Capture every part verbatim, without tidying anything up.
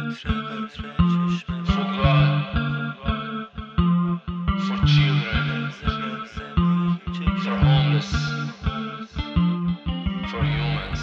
For children, for homeless, for humans.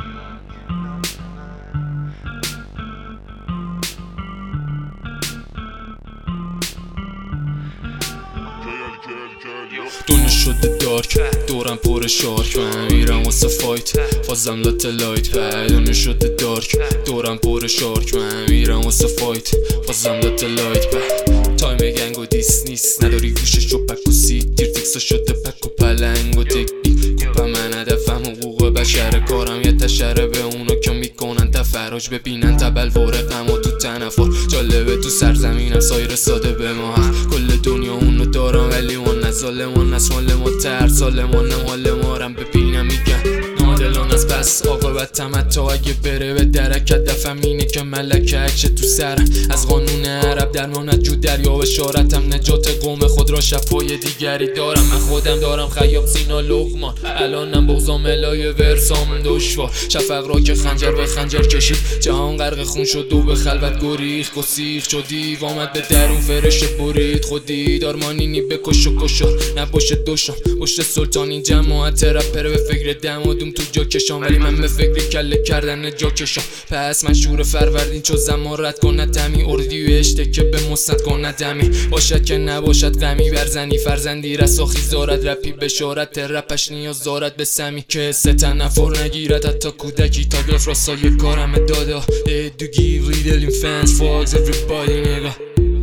دنیا شده دارک، دورم پر شارک، من میرم واسه فایت بازم لات لایت. دنیا شده دارک، دورم پر شارک، من میرم واسه فایت بازم لات لایت. تایم گنگ و دیس نیست، نداری گوشش و پک و سید، تیر تکسا شده پک و پلنگ و تکنیک. کوپا من هدفم حقوق بشر، کارم یه تشره به اونا که میکنن تفراج، ببینن تبل ورقم و تو تنفر. جالبه تو سرزمینم سایر ساده به ما حق، کل دنیا اونو دارم ولی اون نظالمان از مال ما تر سالمانم حال مارم ببینم میگن نادلان از بس عاقبت تمتا. اگه بره به درک هدفم اینه که ملکه اکشه تو سرم، از قانون عرب درمانت جو دریا بشارتم، نجات قوم خود را شفای دیگری دارم. من خودم دارم خیاب سینا لقمان، الانم بغضام الای ورسام دشوار. شفق را که خنجر به خنجر کشید، جهان غرق خون شد و به خلوت گریخ گسیخ شدی آمد به درون فرش برید. خودی دارمانینی بکش و کشار نباشه دوشم پشت سلطانی جماعت رپر به فکر دم و دوم تو جا کشم، ولی من به فکر کله کردن جا کشم. پس من شور فروردین چو زمان رد کن ندمی، اردی و اشته که به مستد کن ندمی. باشد که نباشد غمی برزنی فرزندی رساخیز دارد رپی بشارت رپش نیاز دارد به سمی که سه تنفر نگیرد حتی کودکی. تا گرف راستای کارم داده They do give little in fans fucks everybody nigga.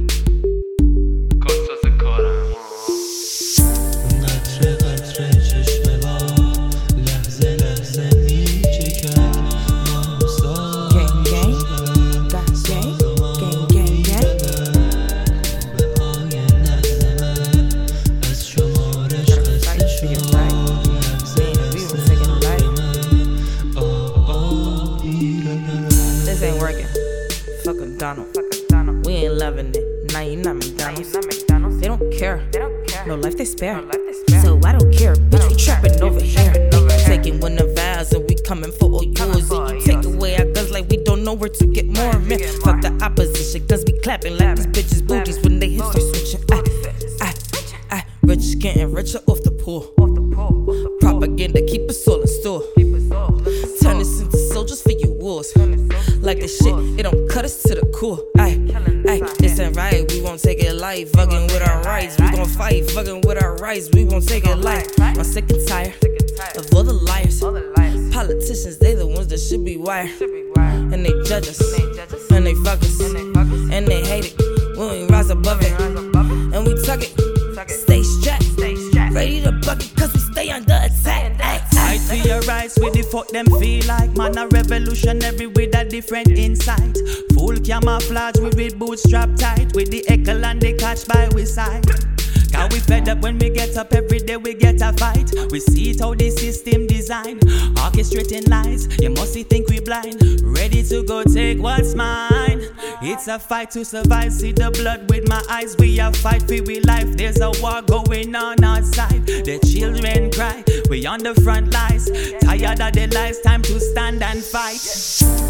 This ain't working. Fuck Donald. We ain't loving it. Nah, you not McDonald's. They don't care. No life they spare. So I don't care. Bitch, we trapping over here. Taking one of ours and we coming for all yours. And you take away our guns like we don't know where to get more. Man, fuck the opposition. Guns be clapping like these bitches booties when they hit start switching. I, I, I, rich getting richer off the pool. Propaganda keep us all in store. Turn us into soldiers for your wars. Like this shit, it don't cut us to the core. Ay, ay, this ain't right, we won't take it light. Fucking with our rights, we gon' fight. Fucking with our rights, we won't take it light. I'm sick and tired of all the liars. Politicians, they the ones that should be wired. And they judge us, and they fuck us, and they hate it when we rise above it. And we tuck it, stay strapped, ready to buck it cause we stay under attack. Fight for your rights with the fuck them feel like. Man a revolutionary with a different insight. Full camouflage with with boots strapped tight. With the echo and the catch by we side. Cause we fed up when we get up every day we get a fight. We see it how the system design. Orchestrating lies, you must think we blind. Ready to go take what's mine. It's a fight to survive, see the blood with my eyes. We a fight for we life, there's a war going on outside. The children cry, we on the front lines. Tired of the lies, time to stand and fight.